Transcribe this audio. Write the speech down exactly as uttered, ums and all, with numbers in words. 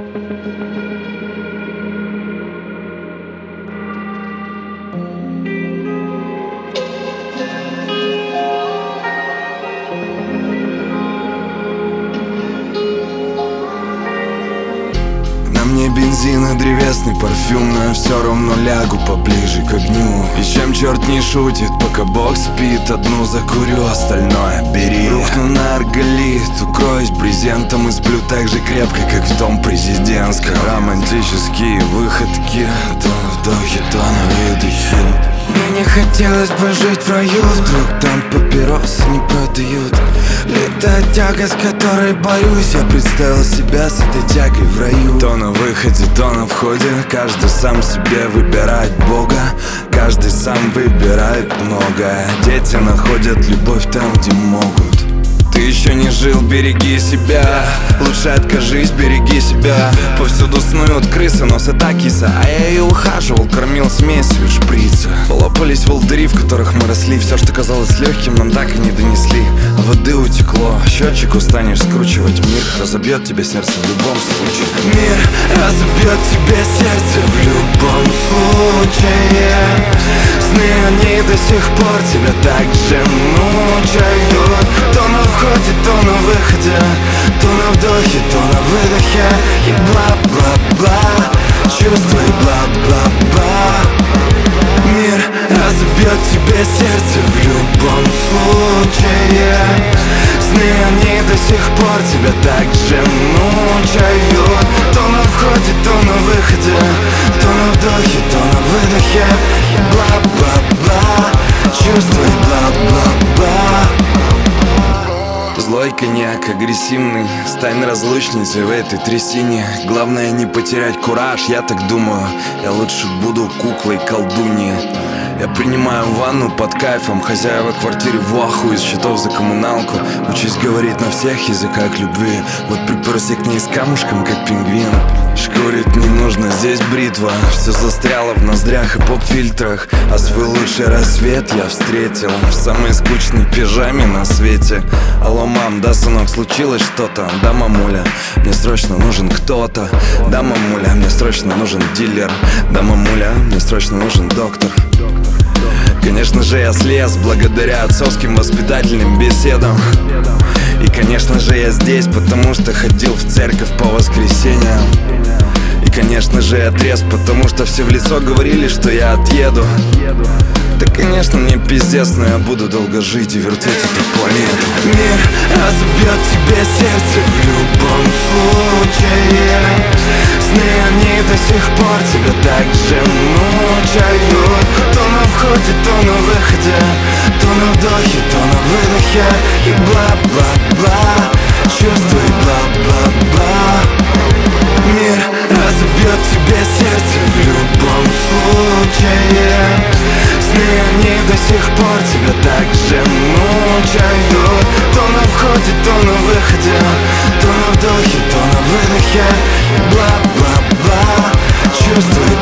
Мне бензин и древесный парфюм, но я все равно лягу поближе к огню. И чем черт не шутит, пока Бог спит, одну закурю, остальное бери. Рухну на арголит, укроюсь брезентом и сплю так же крепко, как в том президентском. Романтические выходки, то на вдохе, то на выдохе. Мне не хотелось бы жить в раю, вдруг там папиросы не продают. Это тяга, с которой борюсь. Я представил себя с этой тягой в раю. То на выходе, то на входе. Каждый сам себе выбирает Бога. Каждый сам выбирает многое. Дети находят любовь там, где могут. Ты еще не жил, береги себя. Лучше откажись, береги себя. Повсюду снуют крысы, нос это киса. А я ее ухаживал, кормил смесью шприца. Полопались волдыри, в которых мы росли. Все, что казалось легким, нам так и не донесли. А воды утекло, счетчик устанешь скручивать. Мир разобьет тебе сердце в любом случае. Мир разобьет тебе сердце в любом случае. Сны они до сих пор тебя так же мучают. То на входе, то на выходе, то на вдохе, то на выдохе. И бла-бла-бла, чувства и бла-бла-бла. Мир разобьет тебе сердце в любом случае. Сны они до сих пор тебя так же мучают. То на входе, то на выходе, то на вдохе, то на выдохе. И бла-бла-бла, чувства и бла-бла-бла. Злой коньяк, агрессивный, стань разлучницей в этой трясине. Главное не потерять кураж, я так думаю. Я лучше буду куклой-колдуньей. Я принимаю ванну под кайфом. Хозяева квартиры в аху из счетов за коммуналку. Учись говорить на всех языках любви. Вот приперся к ней с камушком, как пингвин. Шкурить не нужно, здесь бритва. Все застряло в ноздрях и поп-фильтрах. А свой лучший рассвет я встретил в самой скучной пижаме на свете. Алло, мам, да, сынок, случилось что-то? Да, мамуля, мне срочно нужен кто-то. Да, мамуля, мне срочно нужен дилер. Да, мамуля, мне срочно нужен доктор. Конечно же я слез благодаря отцовским воспитательным беседам. И конечно же я здесь, потому что ходил в церковь по воскресеньям. И конечно же я трезв, потому что все в лицо говорили, что я отъеду. Да конечно мне пиздец, но я буду долго жить и вертеть эту планету. Мир разобьет тебе сердце в любом случае. Сны они до сих пор тебя так же мучают. То на входе, то на выходе, то на вдохе, то на выдохе. И бла-бла-бла, чувства и бла-бла-бла. Мир разобьет тебе сердце в любом случае. Сны они до сих пор тебя так же мучают. То на входе, то на выходе, то на вдохе, то на выдохе. Бла-бла-бла, чувства